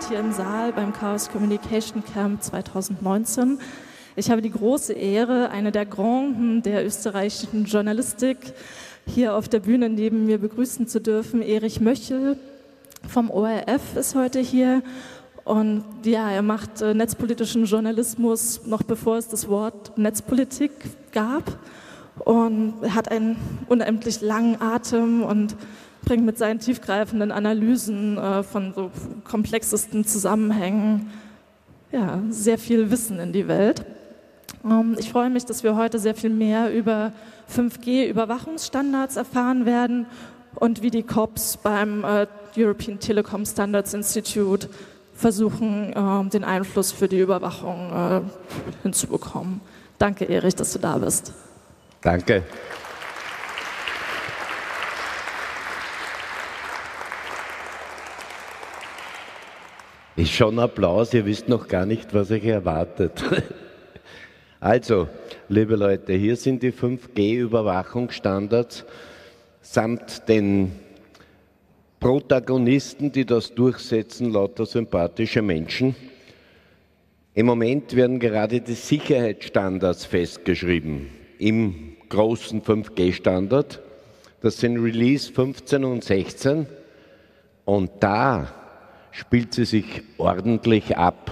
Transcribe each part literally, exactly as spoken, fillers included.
heute hier im Saal beim Chaos Communication Camp zweitausendneunzehn. Ich habe die große Ehre, eine der Granden der österreichischen Journalistik hier auf der Bühne neben mir begrüßen zu dürfen. Erich Möchel vom O R F ist heute hier. Und ja, er macht äh, netzpolitischen Journalismus, noch bevor es das Wort Netzpolitik gab. Und er hat einen unendlich langen Atem und bringt mit seinen tiefgreifenden Analysen äh, von so komplexesten Zusammenhängen ja, sehr viel Wissen in die Welt. Ähm, ich freue mich, dass wir heute sehr viel mehr über fünf G-Überwachungsstandards erfahren werden und wie die Cops beim äh, European Telecom Standards Institute versuchen, äh, den Einfluss für die Überwachung äh, hinzubekommen. Danke, Erich, dass du da bist. Danke. Ist schon Applaus, ihr wisst noch gar nicht, was euch erwartet. Also, liebe Leute, hier sind die fünf G-Überwachungsstandards samt den Protagonisten, die das durchsetzen, lauter sympathische Menschen. Im Moment werden gerade die Sicherheitsstandards festgeschrieben im großen fünf G-Standard. Das sind Release fünfzehn und sechzehn und da spielt sie sich ordentlich ab.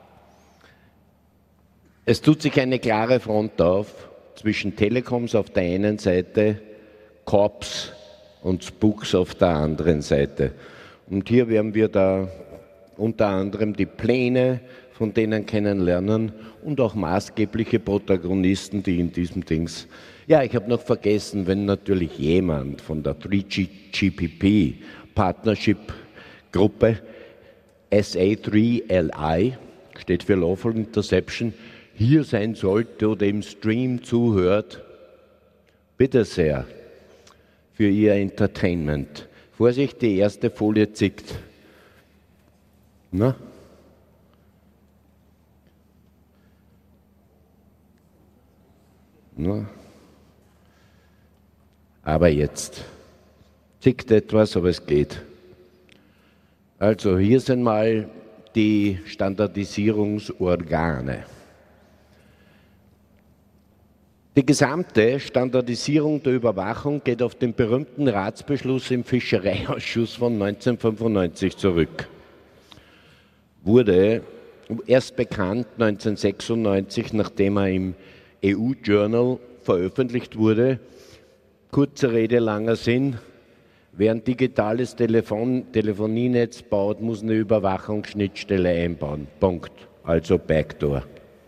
Es tut sich eine klare Front auf zwischen Telekoms auf der einen Seite, Cops und Spooks auf der anderen Seite. Und hier werden wir da unter anderem die Pläne von denen kennenlernen und auch maßgebliche Protagonisten, die in diesem Dings... Ja, ich habe noch vergessen, wenn natürlich jemand von der drei G P P Partnership Gruppe S A drei L I, steht für Lawful Interception, hier sein sollte oder im Stream zuhört, bitte sehr, für Ihr Entertainment. Vorsicht, die erste Folie zickt. Na? Na? Aber jetzt zickt etwas, aber es geht. Also hier sind mal die Standardisierungsorgane. Die gesamte Standardisierung der Überwachung geht auf den berühmten Ratsbeschluss im Fischereiausschuss von neunzehnhundertfünfundneunzig zurück. Wurde erst bekannt neunzehnhundertsechsundneunzig, nachdem er im E U-Journal veröffentlicht wurde. Kurze Rede, langer Sinn. Wer ein digitales Telefon, Telefonienetz baut, muss eine Überwachungsschnittstelle einbauen. Punkt. Also Backdoor.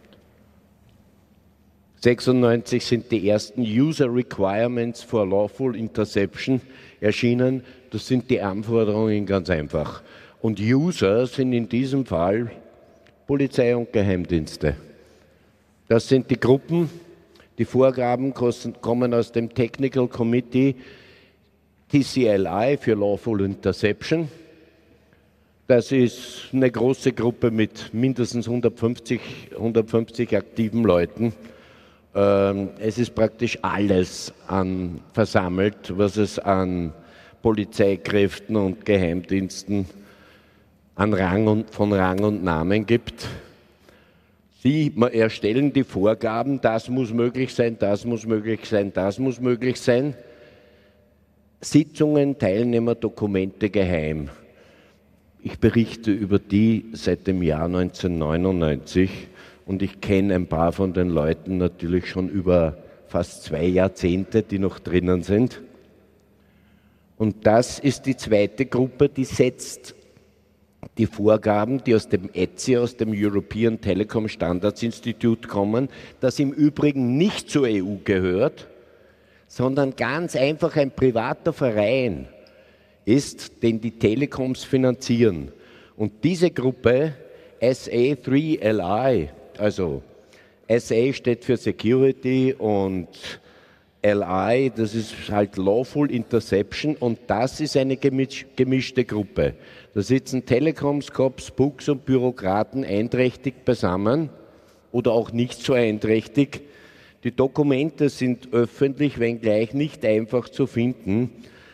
sechsundneunzig sind die ersten User Requirements for Lawful Interception erschienen. Das sind die Anforderungen ganz einfach. Und User sind in diesem Fall Polizei und Geheimdienste. Das sind die Gruppen. Die Vorgaben kommen aus dem Technical Committee T C L I für Lawful Interception. Das ist eine große Gruppe mit mindestens hundertfünfzig, hundertfünfzig aktiven Leuten. Es ist praktisch alles an, versammelt, was es an Polizeikräften und Geheimdiensten an Rang und, von Rang und Namen gibt. Sie erstellen die Vorgaben, das muss möglich sein, das muss möglich sein, das muss möglich sein. Sitzungen, Teilnehmer, Dokumente geheim. Ich berichte über die seit dem Jahr neunzehnhundertneunundneunzig und ich kenne ein paar von den Leuten natürlich schon über fast zwei Jahrzehnte, die noch drinnen sind. Und das ist die zweite Gruppe, die setzt die Vorgaben, die aus dem E T S I, aus dem European Telecom Standards Institute kommen, das im Übrigen nicht zur E U gehört, sondern ganz einfach ein privater Verein ist, den die Telekoms finanzieren. Und diese Gruppe, S A drei L I, also S A steht für Security und L I, das ist halt Lawful Interception und das ist eine gemisch, gemischte Gruppe. Da sitzen Telekoms, Cops, Spooks und Bürokraten einträchtig beisammen oder auch nicht so einträchtig. Die Dokumente sind öffentlich, wenngleich nicht einfach zu finden.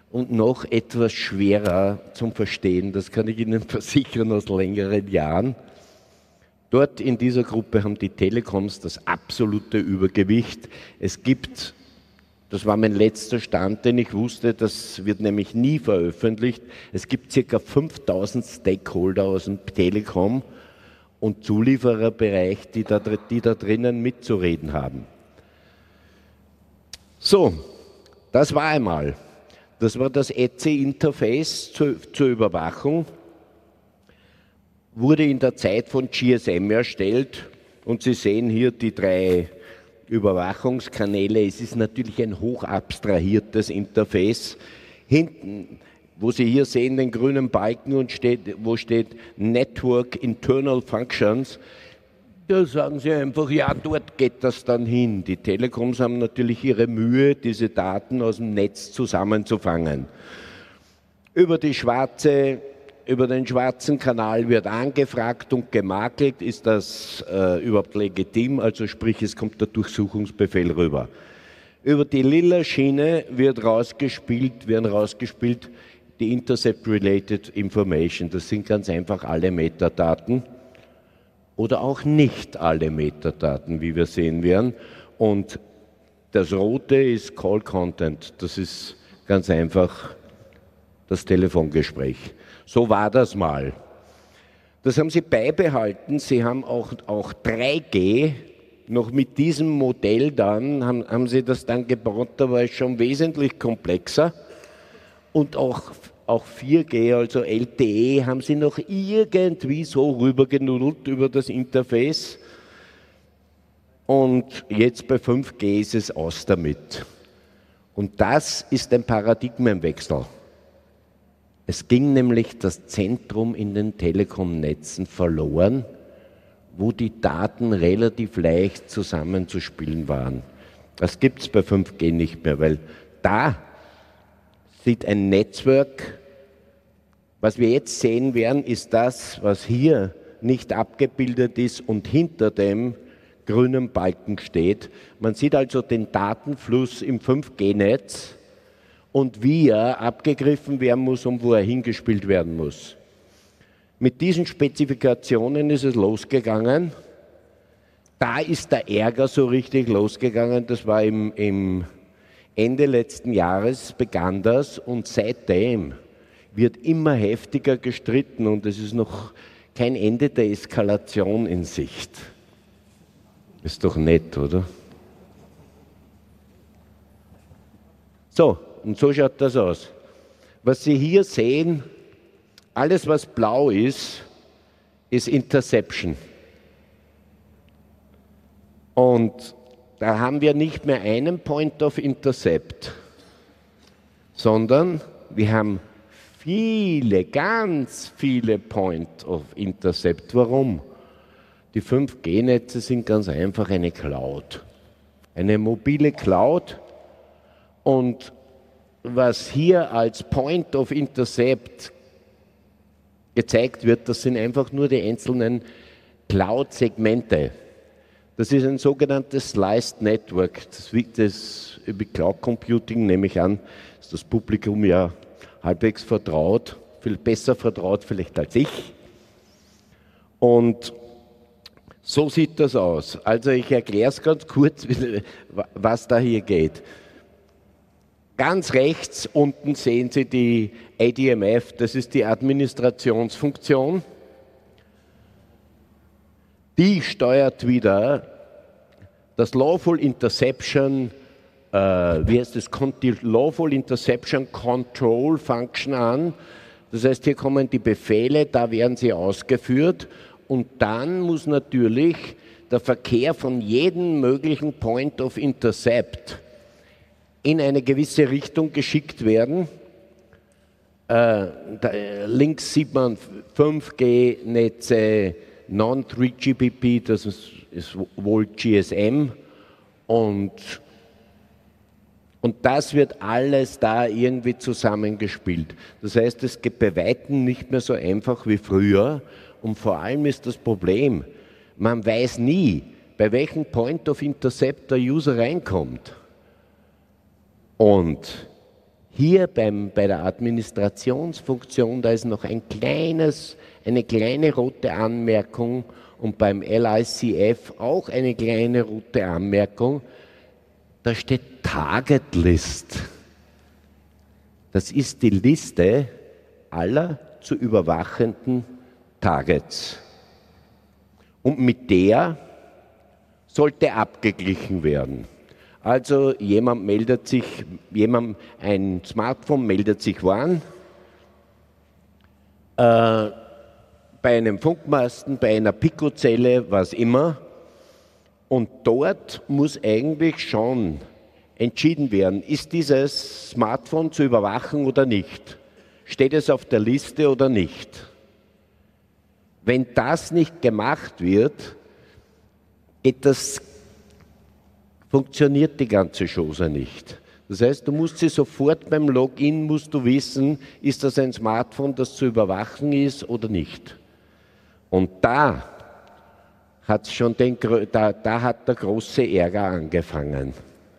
und noch etwas schwerer zum Verstehen, das kann ich Ihnen versichern aus längeren Jahren. Dort in dieser Gruppe haben die Telekoms das absolute Übergewicht. Es gibt, das war mein letzter Stand, den ich wusste, das wird nämlich nie veröffentlicht, es gibt ca. fünftausend Stakeholder aus dem Telekom- und Zuliefererbereich, die da, die da drinnen mitzureden haben. So, das war einmal. Das war das E C I-Interface zur, zur Überwachung. Wurde in der Zeit von G S M erstellt und Sie sehen hier die drei Überwachungskanäle. Es ist natürlich ein hoch abstrahiertes Interface. Hinten, wo Sie hier sehen, den grünen Balken, und steht, wo steht Network Internal Functions, da sagen Sie einfach, ja, dort geht das dann hin. Die Telekoms haben natürlich ihre Mühe, diese Daten aus dem Netz zusammenzufangen. Über die schwarze Über den schwarzen Kanal wird angefragt und gemakelt, ist das äh, überhaupt legitim, also sprich, es kommt der Durchsuchungsbefehl rüber. Über die lila Schiene wird rausgespielt, werden rausgespielt die Intercept-Related Information. Das sind ganz einfach alle Metadaten oder auch nicht alle Metadaten, wie wir sehen werden. Und das rote ist Call Content, das ist ganz einfach das Telefongespräch. So war das mal. Das haben sie beibehalten. Sie haben auch, auch drei G, noch mit diesem Modell dann, haben, haben sie das dann gebaut, da war es schon wesentlich komplexer. Und auch, auch vier G, also L T E, haben sie noch irgendwie so rübergenudelt über das Interface. Und jetzt bei fünf G ist es aus damit. Und das ist ein Paradigmenwechsel. Es ging nämlich das Zentrum in den Telekom-Netzen verloren, wo die Daten relativ leicht zusammenzuspielen waren. Das gibt es bei fünf G nicht mehr, weil da sieht ein Netzwerk, was wir jetzt sehen werden, ist das, was hier nicht abgebildet ist und hinter dem grünen Balken steht. Man sieht also den Datenfluss im fünf G Netz, und wie er abgegriffen werden muss und wo er hingespielt werden muss. Mit diesen Spezifikationen ist es losgegangen. Da ist der Ärger so richtig losgegangen, das war im, im Ende letzten Jahres, begann das, und seitdem wird immer heftiger gestritten und es ist noch kein Ende der Eskalation in Sicht. Ist doch nett, oder? So. Und so schaut das aus. Was Sie hier sehen, alles was blau ist, ist Interception. Und da haben wir nicht mehr einen Point of Intercept, sondern wir haben viele, ganz viele Point of Intercept. Warum? Die fünf G Netze sind ganz einfach eine Cloud. Eine mobile Cloud, und was hier als Point of Intercept gezeigt wird, das sind einfach nur die einzelnen Cloud-Segmente. Das ist ein sogenanntes Sliced Network. Das, das über Cloud Computing, nehme ich an, ist das Publikum ja halbwegs vertraut, viel besser vertraut vielleicht als ich. Und so sieht das aus. Also ich erkläre es ganz kurz, was da hier geht. Ganz rechts unten sehen Sie die A D M F, das ist die Administrationsfunktion. Die steuert wieder das Lawful Interception, äh, wie heißt das, die Lawful Interception Control Function an. Das heißt, hier kommen die Befehle, da werden sie ausgeführt, und dann muss natürlich der Verkehr von jedem möglichen Point of Intercept in eine gewisse Richtung geschickt werden. Äh, da, links sieht man fünf G Netze, Non drei G B P, das ist, ist wohl G S M, und, und das wird alles da irgendwie zusammengespielt. Das heißt, es geht bei Weitem nicht mehr so einfach wie früher, und vor allem ist das Problem, man weiß nie, bei welchem Point of Intercept der User reinkommt. Und Hier beim, bei der Administrationsfunktion, da ist noch ein kleines, eine kleine rote Anmerkung und beim L I C F auch eine kleine rote Anmerkung. Da steht Target List. Das ist die Liste aller zu überwachenden Targets. Und mit der sollte abgeglichen werden. Also jemand meldet sich, jemand, ein Smartphone meldet sich wann? Äh, bei einem Funkmasten, bei einer Picozelle, was immer. Und dort muss eigentlich schon entschieden werden, ist dieses Smartphone zu überwachen oder nicht? Steht es auf der Liste oder nicht? Wenn das nicht gemacht wird, geht das, funktioniert die ganze Chose nicht. Das heißt, du musst sie sofort beim Login, musst du wissen, ist das ein Smartphone, das zu überwachen ist oder nicht. Und da hat's schon den, da, da hat der große Ärger angefangen.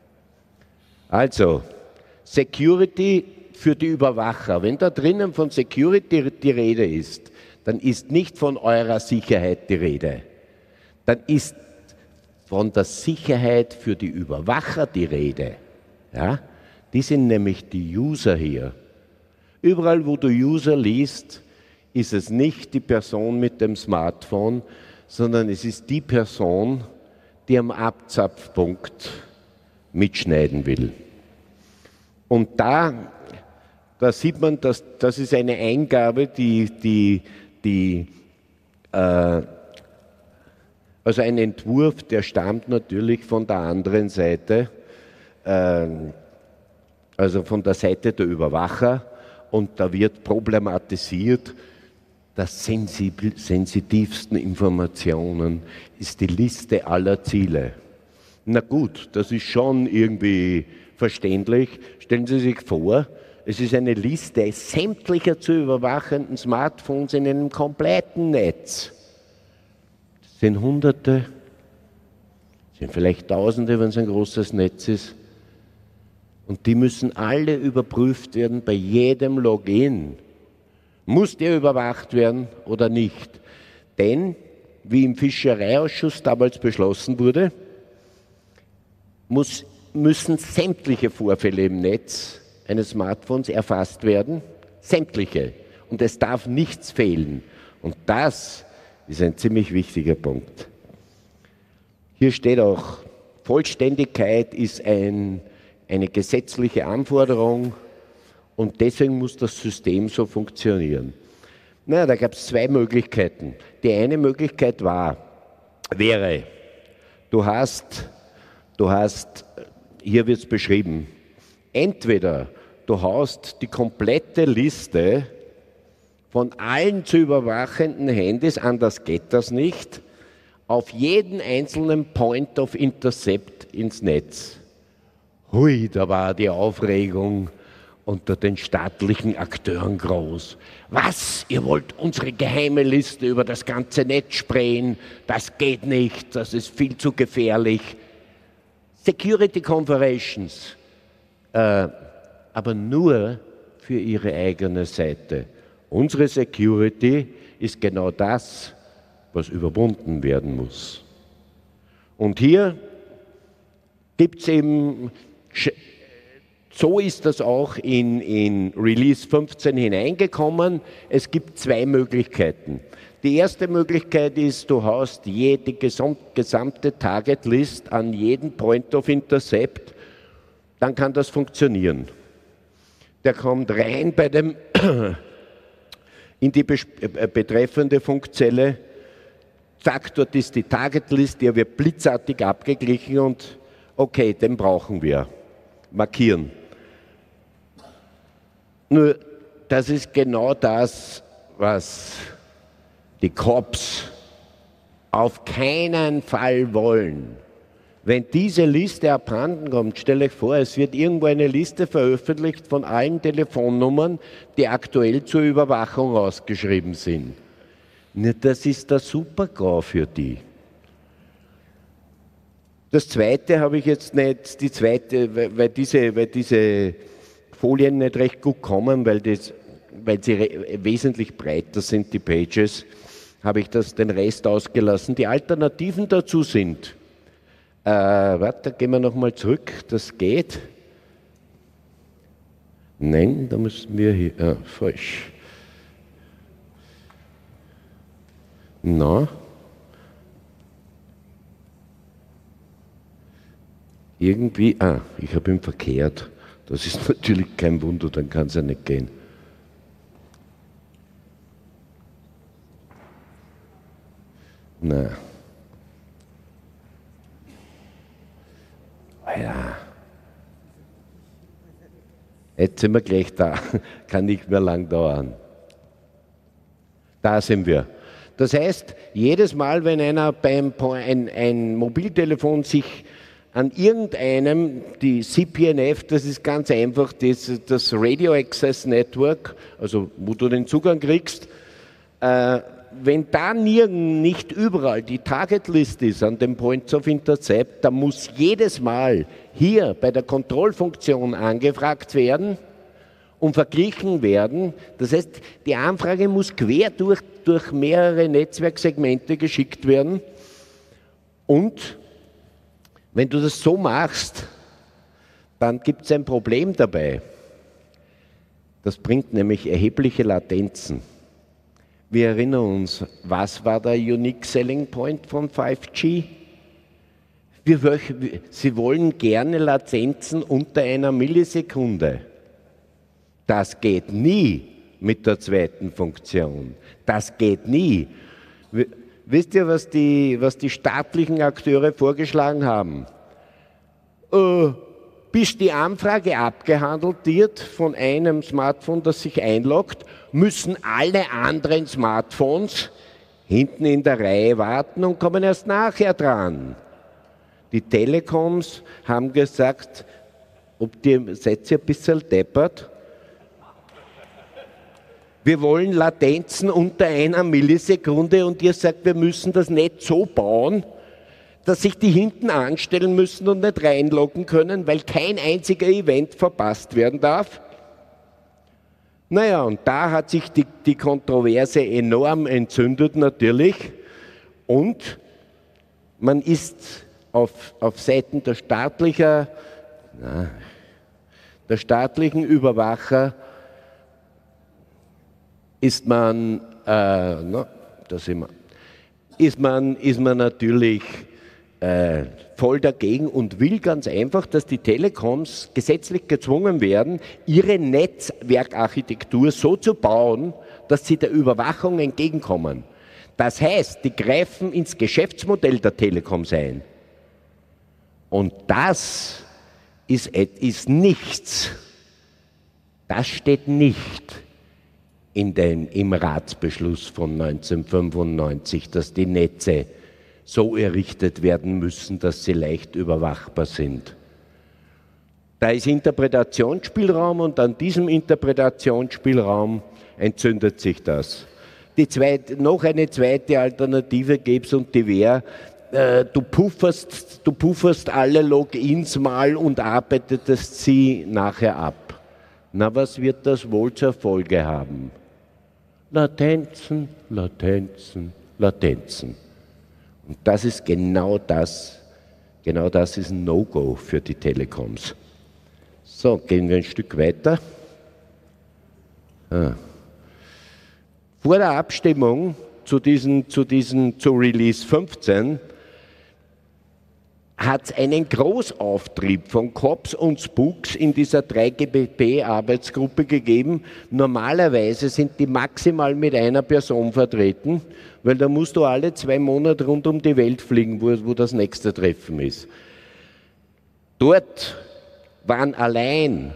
Also, Security für die Überwacher. Wenn da drinnen von Security die Rede ist, dann ist nicht von eurer Sicherheit die Rede. Dann ist von der Sicherheit für die Überwacher die Rede. Ja? Die sind nämlich die User hier. Überall, wo du User liest, ist es nicht die Person mit dem Smartphone, sondern es ist die Person, die am Abzapfpunkt mitschneiden will. Und da, da sieht man, dass das ist eine Eingabe, die, die, die äh, also ein Entwurf, der stammt natürlich von der anderen Seite, äh, also von der Seite der Überwacher, und da wird problematisiert, das sensibel, sensitivsten Informationen ist die Liste aller Ziele. Na gut, das ist schon irgendwie verständlich. Stellen Sie sich vor, es ist eine Liste sämtlicher zu überwachenden Smartphones in einem kompletten Netz. Das sind Hunderte, sind vielleicht Tausende, wenn es ein großes Netz ist. Und die müssen alle überprüft werden bei jedem Login. Muss der überwacht werden oder nicht? Denn, wie im Fischereiausschuss damals beschlossen wurde, muss, müssen sämtliche Vorfälle im Netz eines Smartphones erfasst werden. Sämtliche. Und es darf nichts fehlen. Und das ist ein ziemlich wichtiger Punkt. Hier steht auch, Vollständigkeit ist ein, eine gesetzliche Anforderung. Und deswegen muss das System so funktionieren. Na, da gab es zwei Möglichkeiten. Die eine Möglichkeit war, wäre, du hast, du hast, hier wird es beschrieben, entweder du haust die komplette Liste von allen zu überwachenden Handys, anders geht das nicht, auf jeden einzelnen Point of Intercept ins Netz. Hui, da war die Aufregung unter den staatlichen Akteuren groß. Was? Ihr wollt unsere geheime Liste über das ganze Netz sprayen? Das geht nicht, das ist viel zu gefährlich. Security Conversations, äh, aber nur für ihre eigene Seite. Unsere Security ist genau das, was überwunden werden muss. Und hier gibt es eben, so ist das auch in, in Release fünfzehn hineingekommen. Es gibt zwei Möglichkeiten. Die erste Möglichkeit ist, du haust jede gesamte Target List an jeden Point of Intercept, dann kann das funktionieren. Der kommt rein bei dem, in die betreffende Funkzelle, zack, dort ist die Target List, der wird blitzartig abgeglichen und okay, den brauchen wir. Markieren. Nur, das ist genau das, was die Cops auf keinen Fall wollen. Wenn diese Liste abhanden kommt, stelle ich vor, es wird irgendwo eine Liste veröffentlicht von allen Telefonnummern, die aktuell zur Überwachung ausgeschrieben sind. Das ist der Super-GAU für die. Das zweite habe ich jetzt nicht, die zweite, weil diese, weil diese Folien nicht recht gut kommen, weil, das, weil sie wesentlich breiter sind, die Pages, habe ich das, den Rest ausgelassen. Die Alternativen dazu sind, äh, warte, gehen wir nochmal zurück, das geht. Nein, da müssen wir hier, ah, falsch. Na, irgendwie, ah, ich habe ihn verkehrt. Das ist natürlich kein Wunder, dann kann es ja nicht gehen. Na. Oh ja. Jetzt sind wir gleich da. Kann nicht mehr lang dauern. Da sind wir. Das heißt, jedes Mal, wenn einer beim ein, ein Mobiltelefon sich an irgendeinem, die C P N F, das ist ganz einfach, das, das Radio Access Network, also wo du den Zugang kriegst, äh, wenn da nirgend, nicht überall die Target-List ist an den Points of Intercept, dann muss jedes Mal hier bei der Kontrollfunktion angefragt werden und verglichen werden. Das heißt, die Anfrage muss quer durch, durch mehrere Netzwerksegmente geschickt werden. Und wenn du das so machst, dann gibt es ein Problem dabei. Das bringt nämlich erhebliche Latenzen. Wir erinnern uns, was war der Unique Selling Point von fünf G? Wir, Sie wollen gerne Latenzen unter einer Millisekunde. Das geht nie mit der zweiten Funktion. Das geht nie. Wisst ihr, was die, was die staatlichen Akteure vorgeschlagen haben? Äh, bis die Anfrage abgehandelt wird von einem Smartphone, das sich einloggt, müssen alle anderen Smartphones hinten in der Reihe warten und kommen erst nachher dran. Die Telekoms haben gesagt, ob die, seid ihr ein bisschen deppert? Wir wollen Latenzen unter einer Millisekunde und ihr sagt, wir müssen das Netz so bauen, dass sich die hinten anstellen müssen und nicht reinloggen können, weil kein einziger Event verpasst werden darf. Naja, und da hat sich die, die Kontroverse enorm entzündet natürlich und man ist auf, auf Seiten der, staatlicher, na, der staatlichen Überwacher ist man, äh, no, da sind wir, ist man, ist man natürlich äh, voll dagegen und will ganz einfach, dass die Telekoms gesetzlich gezwungen werden, ihre Netzwerkarchitektur so zu bauen, dass sie der Überwachung entgegenkommen. Das heißt, die greifen ins Geschäftsmodell der Telekoms ein. Und das ist, ist nichts. Das steht nicht in den, im Ratsbeschluss von neunzehnhundertfünfundneunzig, dass die Netze so errichtet werden müssen, dass sie leicht überwachbar sind. Da ist Interpretationsspielraum und an diesem Interpretationsspielraum entzündet sich das. Die zweite, noch eine zweite Alternative gäbe es und die wäre, äh, du, pufferst, du pufferst alle Logins mal und arbeitetest sie nachher ab. Na, was wird das wohl zur Folge haben? Latenzen, Latenzen, Latenzen. Und das ist genau das, genau das ist ein No-Go für die Telekoms. So, gehen wir ein Stück weiter. Ah. Vor der Abstimmung zu, diesen, zu, diesen, zu Release fünfzehn hat es einen Großauftrieb von Cops und Spooks in dieser drei G P P-Arbeitsgruppe gegeben. Normalerweise sind die maximal mit einer Person vertreten, weil da musst du alle zwei Monate rund um die Welt fliegen, wo, wo das nächste Treffen ist. Dort waren allein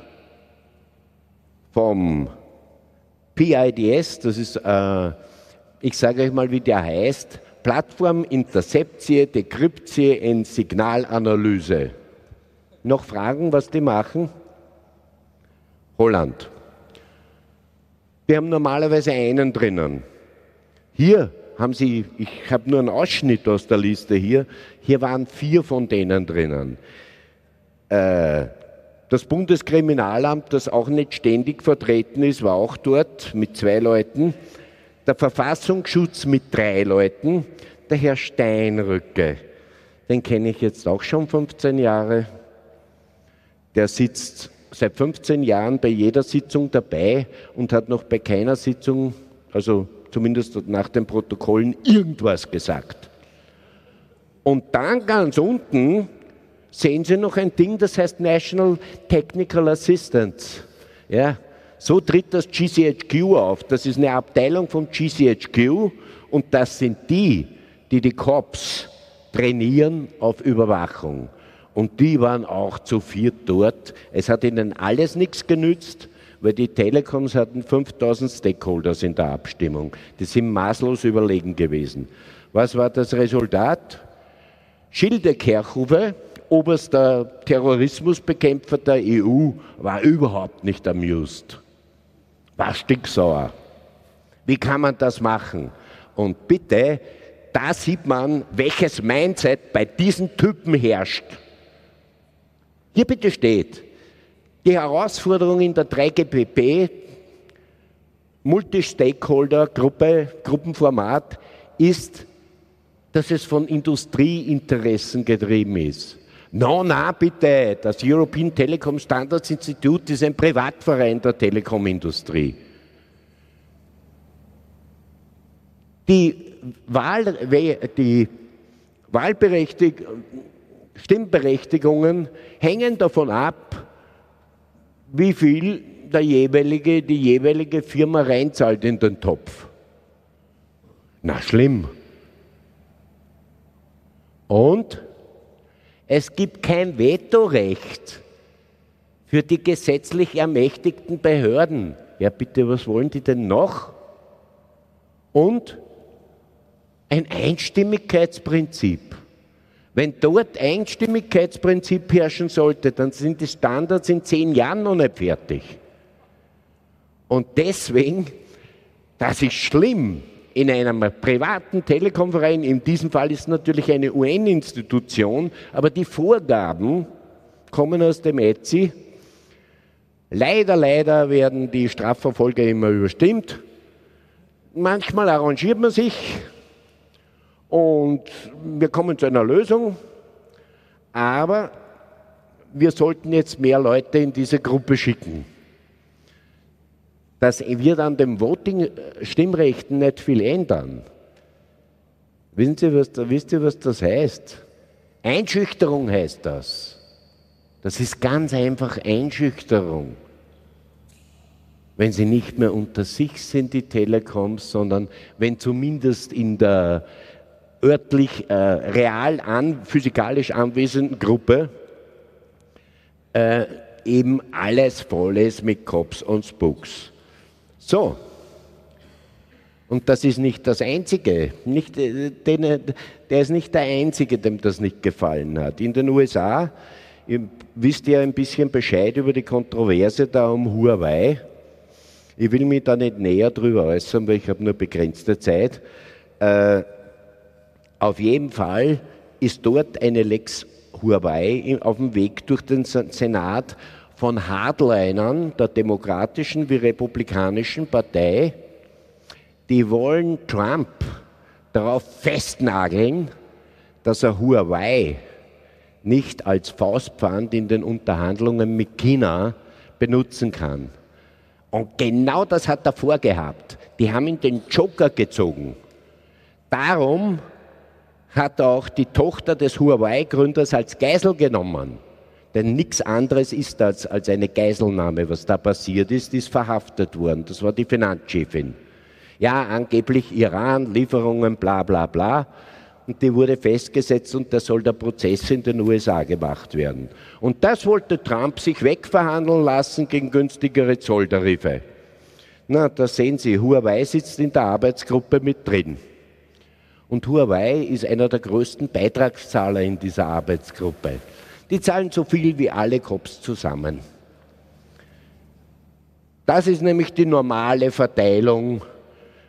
vom P I D S, das ist, äh, ich sage euch mal, wie der heißt, Plattform Interzeptie, Dekryptie und Signalanalyse. Noch Fragen, was die machen? Holland. Wir haben normalerweise einen drinnen. Hier haben sie, ich habe nur einen Ausschnitt aus der Liste hier, hier waren vier von denen drinnen. Äh, Das Bundeskriminalamt, das auch nicht ständig vertreten ist, war auch dort mit zwei Leuten. Der Verfassungsschutz mit drei Leuten. Der Herr Steinrücke, den kenne ich jetzt auch schon fünfzehn Jahre. Der sitzt seit fünfzehn Jahren bei jeder Sitzung dabei und hat noch bei keiner Sitzung, also zumindest nach den Protokollen, irgendwas gesagt. Und dann ganz unten sehen Sie noch ein Ding, das heißt National Technical Assistance. Ja, so tritt das G C H Q auf. Das ist eine Abteilung vom G C H Q und das sind die, die die Cops trainieren auf Überwachung. Und die waren auch zu viert dort. Es hat ihnen alles nichts genützt, weil die Telekoms hatten fünftausend Stakeholders in der Abstimmung. Die sind maßlos überlegen gewesen. Was war das Resultat? Schilde Kerchove, oberster Terrorismusbekämpfer der E U, war überhaupt nicht amused. War stinksauer. Wie kann man das machen? Und bitte, da sieht man, welches Mindset bei diesen Typen herrscht. Hier bitte steht, die Herausforderung in der drei G P P, Multi-Stakeholder-Gruppe, Gruppenformat, ist, dass es von Industrieinteressen getrieben ist. No, na, bitte, das European Telecom Standards Institute ist ein Privatverein der Telekomindustrie. Die, Wahl, die Wahlberechtig, Stimmberechtigungen hängen davon ab, wie viel der jeweilige, die jeweilige Firma reinzahlt in den Topf. Na, schlimm. Und es gibt kein Vetorecht für die gesetzlich ermächtigten Behörden. Ja, bitte, was wollen die denn noch? Und ein Einstimmigkeitsprinzip. Wenn dort Einstimmigkeitsprinzip herrschen sollte, dann sind die Standards in zehn Jahren noch nicht fertig. Und deswegen, das ist schlimm, in einem privaten Telekom-Verein, in diesem Fall ist es natürlich eine U N-Institution, aber die Vorgaben kommen aus dem E T S I. Leider, leider werden die Strafverfolger immer überstimmt. Manchmal arrangiert man sich und wir kommen zu einer Lösung, aber wir sollten jetzt mehr Leute in diese Gruppe schicken. Das wird an den Voting-Stimmrechten nicht viel ändern. Wissen Sie, was, wisst ihr, was das heißt? Einschüchterung heißt das. Das ist ganz einfach Einschüchterung. Wenn sie nicht mehr unter sich sind, die Telekoms, sondern wenn zumindest in der örtlich, äh, real, an, physikalisch anwesenden Gruppe äh, eben alles voll ist mit Cops und Spooks. So, und das ist nicht das Einzige, nicht, den, der ist nicht der Einzige, dem das nicht gefallen hat. In den U S A, ihr wisst ja ein bisschen Bescheid über die Kontroverse da um Huawei. Ich will mich da nicht näher drüber äußern, weil ich habe nur begrenzte Zeit. Äh, auf jeden Fall ist dort eine Lex Huawei auf dem Weg durch den Senat von Hardlinern der demokratischen wie republikanischen Partei, die wollen Trump darauf festnageln, dass er Huawei nicht als Faustpfand in den Unterhandlungen mit China benutzen kann. Und genau das hat er vorgehabt. Die haben ihn den Joker gezogen. Darum hat er auch die Tochter des Huawei-Gründers als Geisel genommen. Denn nichts anderes ist das als eine Geiselnahme. Was da passiert ist, ist verhaftet worden. Das war die Finanzchefin. Ja, angeblich Iran, Lieferungen, bla bla bla. Und die wurde festgesetzt und da soll der Prozess in den U S A gemacht werden. Und das wollte Trump sich wegverhandeln lassen gegen günstigere Zolltarife. Na, da sehen Sie, Huawei sitzt in der Arbeitsgruppe mit drin. Und Huawei ist einer der größten Beitragszahler in dieser Arbeitsgruppe. Die zahlen so viel wie alle Cops zusammen. Das ist nämlich die normale Verteilung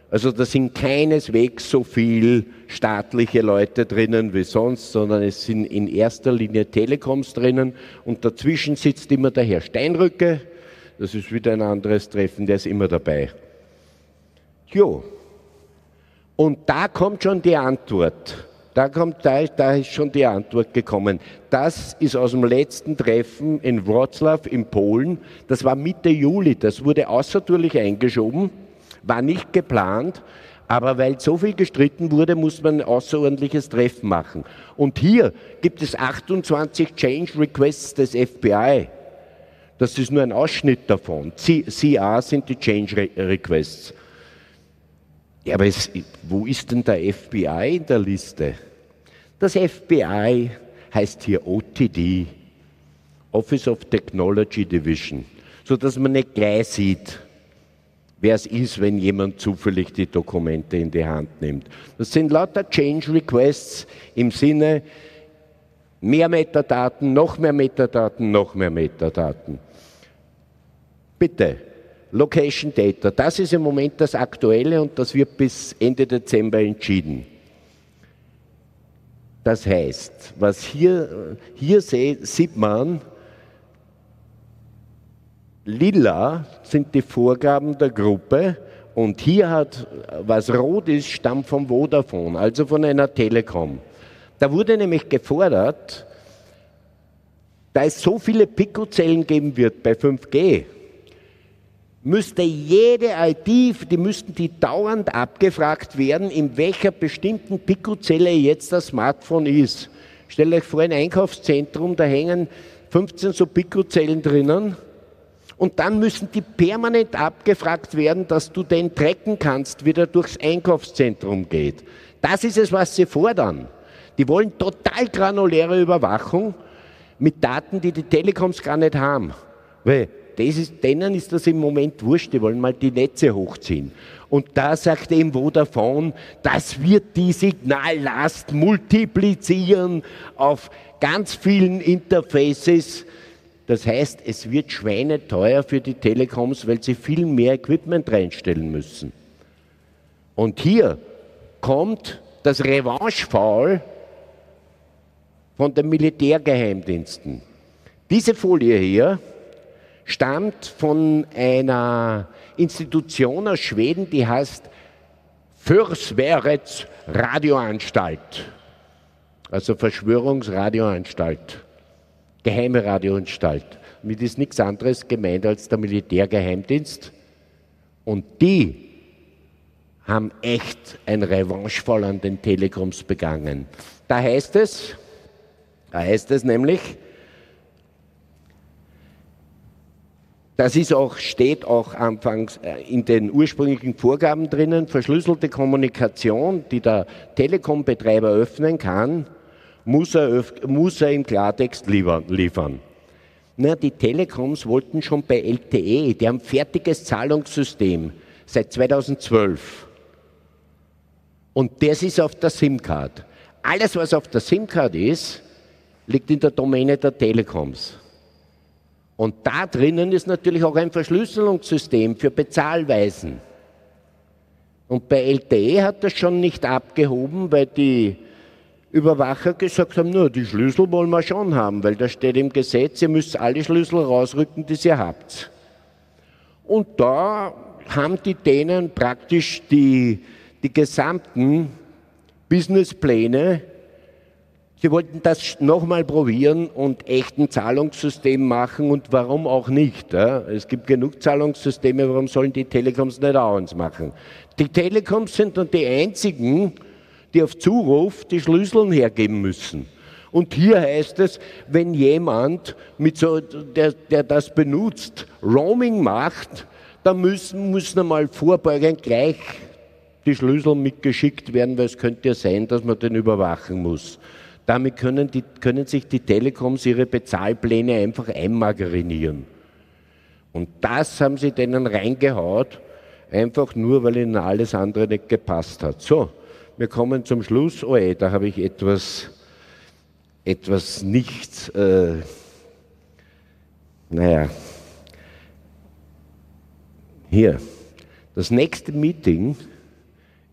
Also da sind keineswegs so viel staatliche Leute drinnen wie sonst, sondern es sind in erster Linie Telekoms drinnen und dazwischen sitzt immer der Herr Steinrücke, das ist wieder ein anderes Treffen, der ist immer dabei. Jo, und da kommt schon die Antwort, da, kommt, da, da ist schon die Antwort gekommen. Das ist aus dem letzten Treffen in Wrocław in Polen, das war Mitte Juli, das wurde außertourlich eingeschoben. War nicht geplant, aber weil so viel gestritten wurde, muss man ein außerordentliches Treffen machen. Und hier gibt es achtundzwanzig Change Requests des F B I. Das ist nur ein Ausschnitt davon. C A sind die Change Requests. Ja, aber es, wo ist denn der F B I in der Liste? Das F B I heißt hier O T D, Office of Technology Division, sodass man nicht gleich sieht, wer es ist, wenn jemand zufällig die Dokumente in die Hand nimmt. Das sind lauter Change Requests im Sinne, mehr Metadaten, noch mehr Metadaten, noch mehr Metadaten. Bitte, Location Data, das ist im Moment das Aktuelle und das wird bis Ende Dezember entschieden. Das heißt, was hier, hier sieht man, lila sind die Vorgaben der Gruppe und hier hat, was rot ist, stammt vom Vodafone, also von einer Telekom. Da wurde nämlich gefordert, da es so viele Picozellen geben wird bei fünf G, müsste jede I D, die müssten die dauernd abgefragt werden, in welcher bestimmten Picozelle jetzt das Smartphone ist. Stellt euch vor, ein Einkaufszentrum, da hängen fünfzehn so Picozellen drinnen. Und dann müssen die permanent abgefragt werden, dass du den tracken kannst, wie der durchs Einkaufszentrum geht. Das ist es, was sie fordern. Die wollen total granuläre Überwachung mit Daten, die die Telekoms gar nicht haben. Weil das ist, denen ist das im Moment wurscht, die wollen mal die Netze hochziehen. Und da sagt eben Vodafone, das wird die Signallast multiplizieren auf ganz vielen Interfaces. Das heißt, es wird schweineteuer für die Telekoms, weil sie viel mehr Equipment reinstellen müssen. Und hier kommt das Revanche-Foul von den Militärgeheimdiensten. Diese Folie hier stammt von einer Institution aus Schweden, die heißt Försvarets Radioanstalt, also Verschwörungsradioanstalt. Geheime Radioanstalt. Mit ist nichts anderes gemeint als der Militärgeheimdienst. Und die haben echt ein Revanchefall an den Telekoms begangen. Da heißt es, da heißt es nämlich, das ist auch, steht auch anfangs in den ursprünglichen Vorgaben drinnen, verschlüsselte Kommunikation, die der Telekom-Betreiber öffnen kann, muss er, muss er im Klartext liefern. Na, die Telekoms wollten schon bei L T E, die haben ein fertiges Zahlungssystem seit zweitausendzwölf. Und das ist auf der SIM-Card. Alles, was auf der SIM-Card ist, liegt in der Domäne der Telekoms. Und da drinnen ist natürlich auch ein Verschlüsselungssystem für Bezahlweisen. Und bei L T E hat das schon nicht abgehoben, weil die Überwacher gesagt haben, nur die Schlüssel wollen wir schon haben, weil da steht im Gesetz, ihr müsst alle Schlüssel rausrücken, die ihr habt. Und da haben die denen praktisch die, die gesamten Businesspläne, sie wollten das nochmal probieren und echt ein Zahlungssystem machen und warum auch nicht. Ja? Es gibt genug Zahlungssysteme, warum sollen die Telekoms nicht auch eins machen? Die Telekoms sind dann die einzigen, die auf Zuruf die Schlüssel hergeben müssen. Und hier heißt es, wenn jemand, mit so, der, der das benutzt, Roaming macht, dann müssen, müssen einmal vorbeugend gleich die Schlüssel mitgeschickt werden, weil es könnte ja sein, dass man den überwachen muss. Damit können, die, können sich die Telekoms ihre Bezahlpläne einfach einmargarinieren. Und das haben sie denen reingehaut, einfach nur, weil ihnen alles andere nicht gepasst hat. So. Wir kommen zum Schluss. Oh ey, da habe ich etwas, etwas nicht, äh, naja, hier. Das nächste Meeting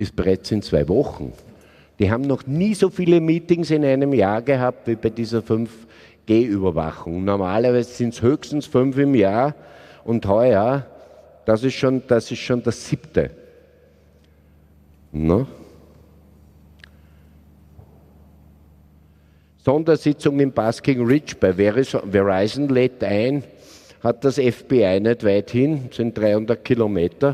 ist bereits in zwei Wochen. Die haben noch nie so viele Meetings in einem Jahr gehabt wie bei dieser fünf G Überwachung. Normalerweise sind es höchstens fünf im Jahr und heuer, das ist schon das, ist schon das siebte. No? Sondersitzung in Basking Ridge bei Verizon lädt ein, hat das F B I nicht weit hin, sind dreihundert Kilometer.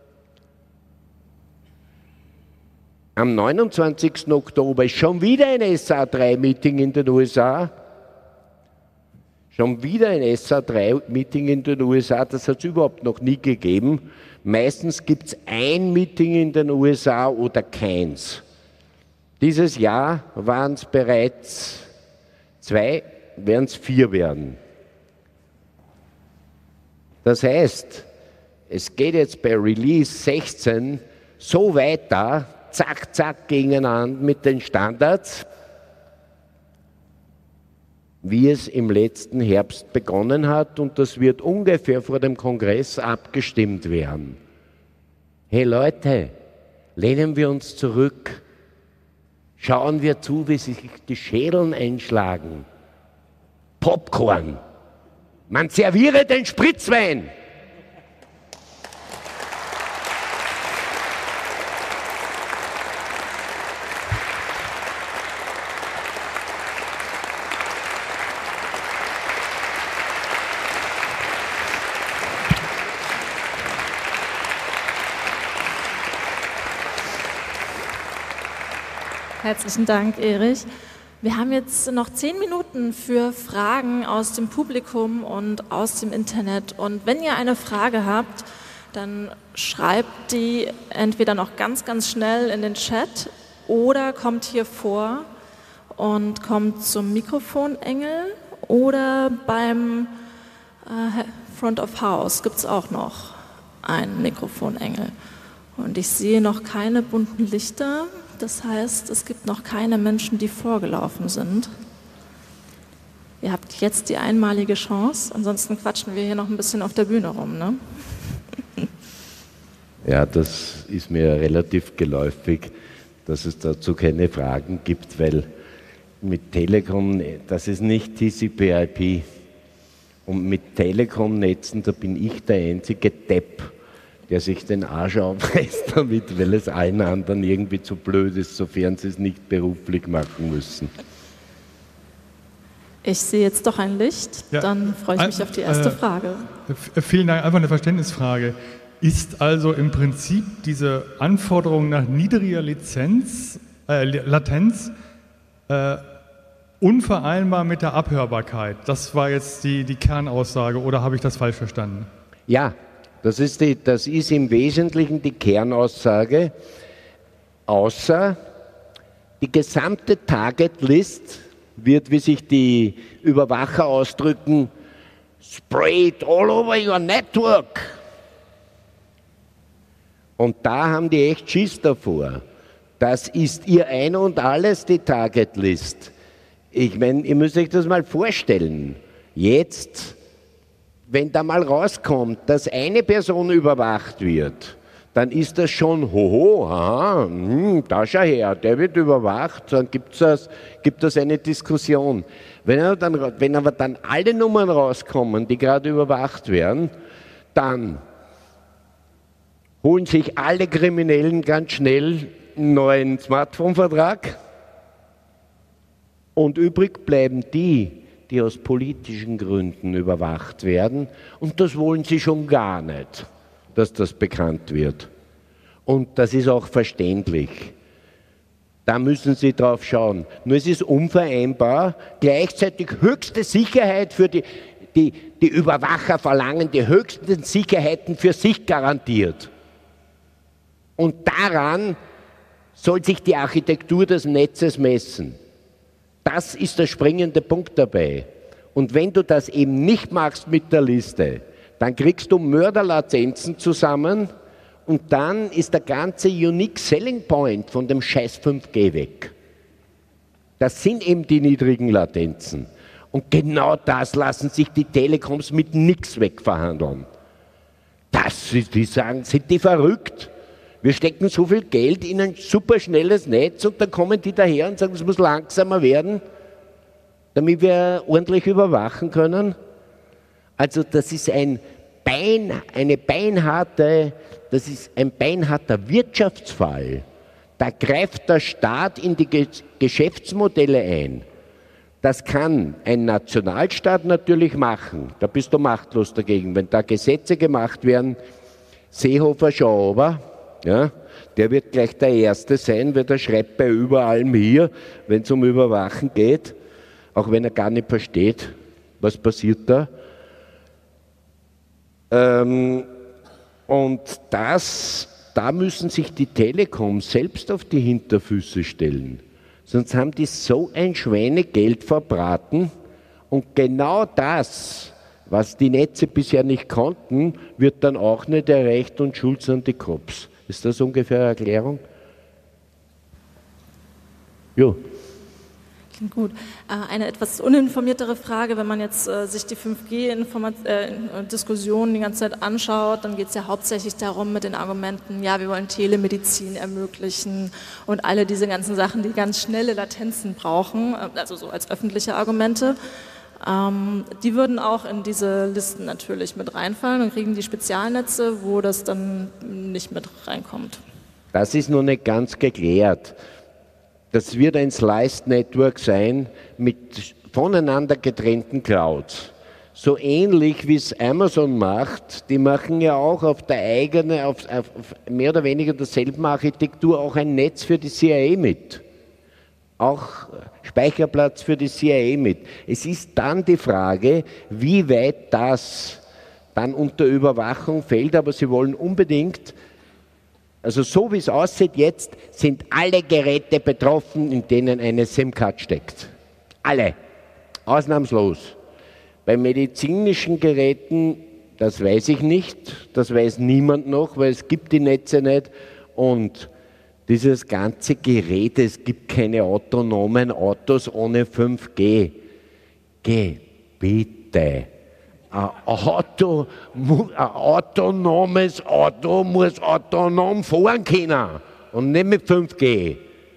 Am neunundzwanzigsten Oktober ist schon wieder ein S A drei Meeting in den U S A. Schon wieder ein S A drei Meeting in den U S A, das hat es überhaupt noch nie gegeben. Meistens gibt es ein Meeting in den U S A oder keins. Dieses Jahr waren es bereits zwei, werden es vier werden. Das heißt, es geht jetzt bei Release sechzehn so weiter, zack, zack, gegeneinander mit den Standards, wie es im letzten Herbst begonnen hat, und das wird ungefähr vor dem Kongress abgestimmt werden. Hey Leute, lehnen wir uns zurück, schauen wir zu, wie sich die Schädeln einschlagen. Popcorn, man serviere den Spritzwein. Herzlichen Dank, Erich. Wir haben jetzt noch zehn Minuten für Fragen aus dem Publikum und aus dem Internet. Und wenn ihr eine Frage habt, dann schreibt die entweder noch ganz, ganz schnell in den Chat oder kommt hier vor und kommt zum Mikrofonengel, oder beim äh, Front of House gibt es auch noch einen Mikrofonengel. Und ich sehe noch keine bunten Lichter. Das heißt, es gibt noch keine Menschen, die vorgelaufen sind. Ihr habt jetzt die einmalige Chance, ansonsten quatschen wir hier noch ein bisschen auf der Bühne rum, ne? Ja, das ist mir relativ geläufig, dass es dazu keine Fragen gibt, weil mit Telekom, das ist nicht T C P I P. Und mit Telekom-Netzen, da bin ich der einzige Depp, der sich den Arsch aufreißt damit, weil es allen anderen irgendwie zu blöd ist, sofern sie es nicht beruflich machen müssen. Ich sehe jetzt doch ein Licht, ja. Dann freue ich mich äh, auf die erste äh, Frage. Vielen Dank, einfach eine Verständnisfrage. Ist also im Prinzip diese Anforderung nach niedriger Lizenz, äh, Latenz äh, unvereinbar mit der Abhörbarkeit? Das war jetzt die, die Kernaussage, oder habe ich das falsch verstanden? Ja. Das ist, die, das ist im Wesentlichen die Kernaussage, außer die gesamte Target List wird, wie sich die Überwacher ausdrücken, sprayed all over your network. Und da haben die echt Schiss davor. Das ist ihr Ein und Alles, die Target List. Ich meine, ihr müsst euch das mal vorstellen. Jetzt, wenn da mal rauskommt, dass eine Person überwacht wird, dann ist das schon, hoho, aha, hm, da schau her, der wird überwacht, dann gibt's das, gibt es eine Diskussion. Wenn aber, dann, wenn aber dann alle Nummern rauskommen, die gerade überwacht werden, dann holen sich alle Kriminellen ganz schnell einen neuen Smartphone-Vertrag und übrig bleiben die, die aus politischen Gründen überwacht werden. Und das wollen sie schon gar nicht, dass das bekannt wird. Und das ist auch verständlich. Da müssen Sie drauf schauen. Nur es ist unvereinbar, gleichzeitig höchste Sicherheit für die, die, die Überwacher verlangen, die höchsten Sicherheiten für sich garantiert. Und daran soll sich die Architektur des Netzes messen. Das ist der springende Punkt dabei. Und wenn du das eben nicht machst mit der Liste, dann kriegst du Mörderlatenzen zusammen und dann ist der ganze Unique Selling Point von dem scheiß fünf G weg. Das sind eben die niedrigen Latenzen. Und genau das lassen sich die Telekoms mit nichts wegverhandeln. Das, die sagen, sind die verrückt? Wir stecken so viel Geld in ein superschnelles Netz und dann kommen die daher und sagen, es muss langsamer werden, damit wir ordentlich überwachen können. Also das ist ein Bein, eine beinharte, das ist ein beinharter Wirtschaftsfall. Da greift der Staat in die Geschäftsmodelle ein. Das kann ein Nationalstaat natürlich machen. Da bist du machtlos dagegen. Wenn da Gesetze gemacht werden, Seehofer schon aber, ja, der wird gleich der Erste sein, weil der schreibt bei überall hier, wenn es um Überwachen geht, auch wenn er gar nicht versteht, was passiert da. Ähm, und das, da müssen sich die Telekom selbst auf die Hinterfüße stellen. Sonst haben die so ein Schweinegeld verbraten und genau das, was die Netze bisher nicht konnten, wird dann auch nicht erreicht und schuld sind die Cops. Ist das ungefähr eine Erklärung? Jo. Klingt gut. Eine etwas uninformiertere Frage, wenn man jetzt äh, sich die fünf G-Diskussionen äh, die ganze Zeit anschaut, dann geht es ja hauptsächlich darum mit den Argumenten, ja, wir wollen Telemedizin ermöglichen und alle diese ganzen Sachen, die ganz schnelle Latenzen brauchen, also so als öffentliche Argumente. Ähm, die würden auch in diese Listen natürlich mit reinfallen und kriegen die Spezialnetze, wo das dann nicht mit reinkommt. Das ist noch nicht ganz geklärt. Das wird ein Sliced Network sein mit voneinander getrennten Clouds. So ähnlich wie es Amazon macht, die machen ja auch auf der eigenen, auf, auf mehr oder weniger derselben Architektur auch ein Netz für die C I A mit. Auch Speicherplatz für die C I A mit. Es ist dann die Frage, wie weit das dann unter Überwachung fällt, aber sie wollen unbedingt, also so wie es aussieht jetzt, sind alle Geräte betroffen, in denen eine SIM-Card steckt. Alle. Ausnahmslos. Bei medizinischen Geräten, das weiß ich nicht, das weiß niemand noch, weil es gibt die Netze nicht und dieses ganze Gerät, es gibt keine autonomen Autos ohne fünf G. Geh, bitte. Ein, Auto, ein autonomes Auto muss autonom fahren können und nicht mit fünf G.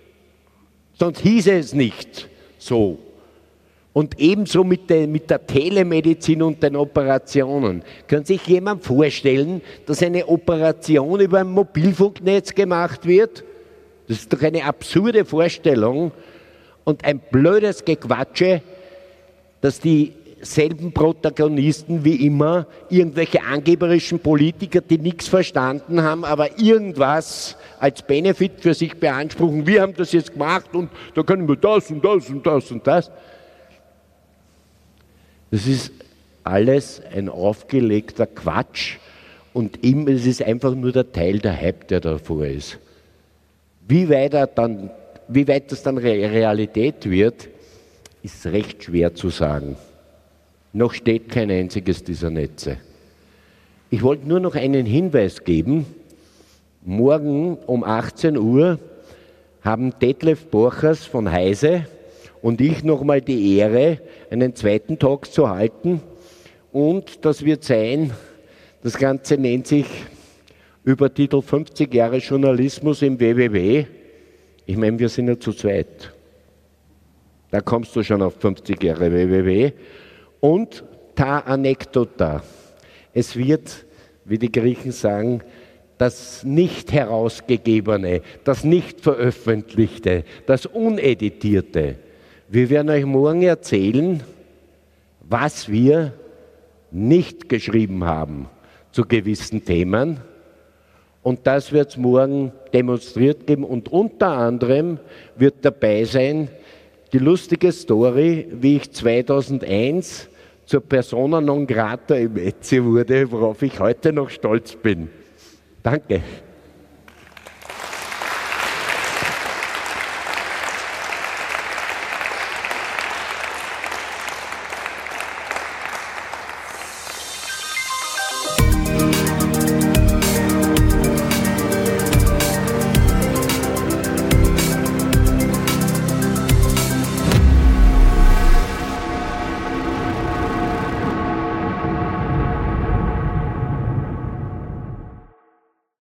Sonst hieße es nicht so. Und ebenso mit der, mit der Telemedizin und den Operationen. Kann sich jemand vorstellen, dass eine Operation über ein Mobilfunknetz gemacht wird? Das ist doch eine absurde Vorstellung und ein blödes Gequatsche, dass dieselben Protagonisten wie immer, irgendwelche angeberischen Politiker, die nichts verstanden haben, aber irgendwas als Benefit für sich beanspruchen. Wir haben das jetzt gemacht und da können wir das und das und das und das. Das ist alles ein aufgelegter Quatsch und ihm, es ist einfach nur der Teil der Hype, der davor ist. Wie weit, er dann, wie weit das dann Realität wird, ist recht schwer zu sagen. Noch steht kein einziges dieser Netze. Ich wollte nur noch einen Hinweis geben. Morgen um achtzehn Uhr haben Detlef Borchers von Heise und ich nochmal die Ehre, einen zweiten Talk zu halten. Und das wird sein, das Ganze nennt sich Übertitel fünfzig Jahre Journalismus im W W W. Ich meine, wir sind ja zu zweit. Da kommst du schon auf fünfzig Jahre W W W. Und ta anekdota. Es wird, wie die Griechen sagen, das nicht herausgegebene, das nicht veröffentlichte, das uneditierte. Wir werden euch morgen erzählen, was wir nicht geschrieben haben zu gewissen Themen. Und das wird es morgen demonstriert geben. Und unter anderem wird dabei sein die lustige Story, wie ich zweitausendeins zur Persona non grata im E T S I wurde, worauf ich heute noch stolz bin. Danke.